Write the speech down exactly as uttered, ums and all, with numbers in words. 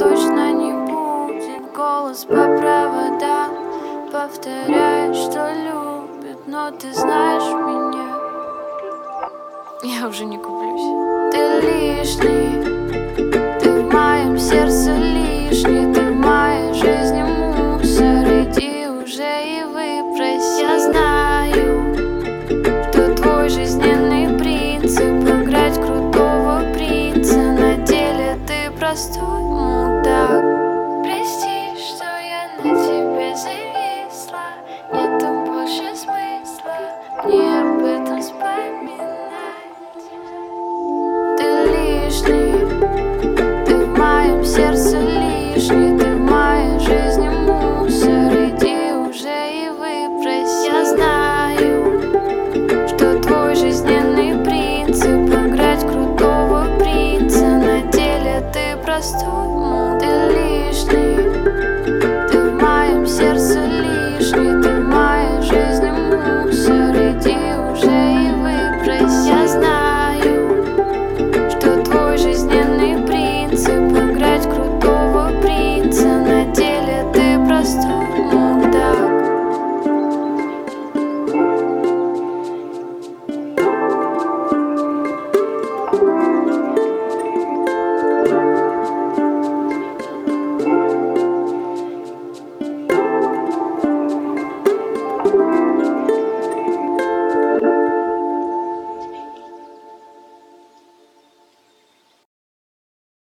точно не будет. Голос по проводам повторяет, что любит, но ты знаешь меня, я уже не куплюсь. Ты лишний, ты в моем сердце лишний, ты в моей жизни мусор. Иди уже и выбрось. Я знаю, что твой жизненный принцип играть крутого принца, на деле ты простой мудак. Прости, что я на тебе зависла, нету больше смысла мне об этом вспоминать. Ты лишний, ты в моем сердце лишний, ты в моей жизни мусор. Иди уже и выбрось. Я знаю, что твой жизненный принцип играть крутого принца, на деле ты простой